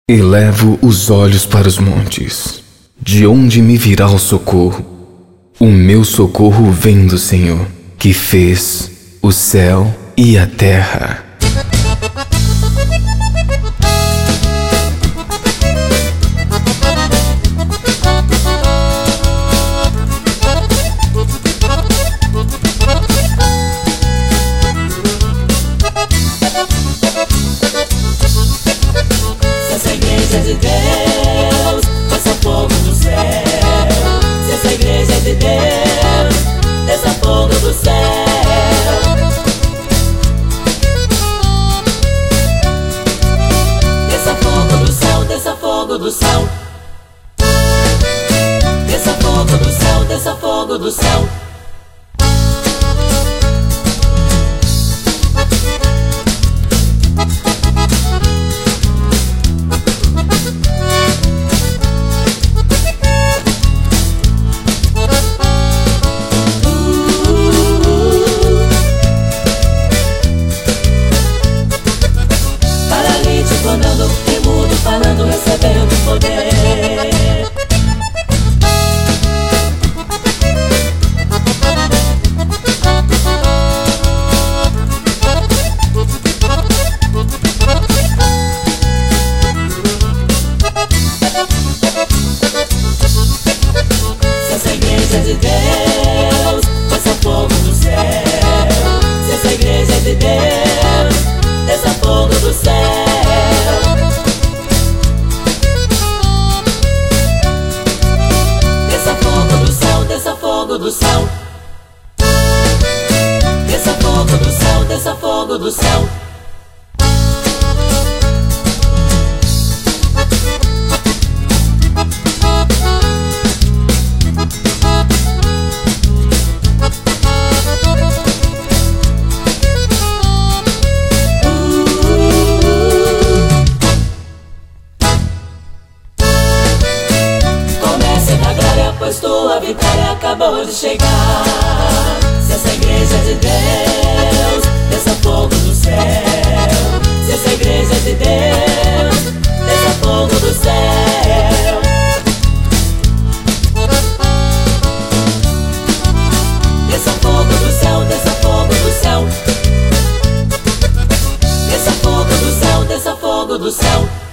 Elevo os olhos para os montes, de onde me virá o socorro? O meu socorro vem do Senhor, que fez o céu e a terra. De Deus, desça fogo do céu. Se essa igreja é de Deus, desça fogo do céu. Desça fogo do céu, desça fogo do céu. Desça fogo do céu, desça fogo do céu. Andando, imundo, falando, recebendo poder. Se essa igreja é de Deus, desça fogo do céu. Se essa igreja é de Deus, desça fogo do céu. Desça fogo do céu, desça fogo do céu. Desça fogo do céu, desça fogo do céu. Pois tua vitória acabou de chegar. Se essa igreja é de Deus, desça fogo do céu. Se essa igreja é de Deus, desça fogo do céu. Desça fogo do céu, desça fogo do céu. Desça fogo do céu, desça fogo do céu.